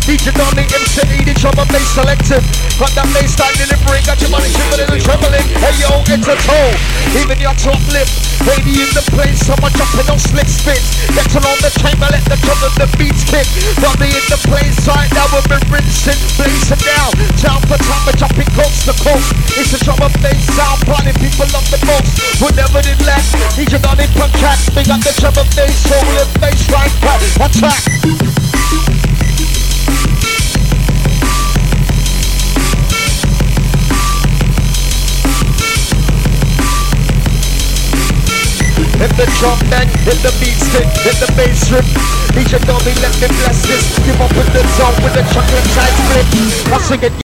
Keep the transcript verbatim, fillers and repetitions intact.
D J Donny, M C E, the drum and bass selective. Got that bass style delivering, got your money trembling and trembling. Hey yo, it's a toe, even your top lip. Lady in the place, someone jumping on slick spits. Getting on the chamber, let the drum and the beats kick. Donny in the place, right now we've been rinsing, blazing down. Town for town, we're jumping coast to coast. It's a drum and bass sound, party people love the most. We never did less, D J Donny punk track. We got the drum and bass, soul and bass right back, attack. Hit the drum bang, hit the beat stick, hit the bass strip. D J Donny, let me bless this. Give up with the zone with the chocolate side split. I sing it.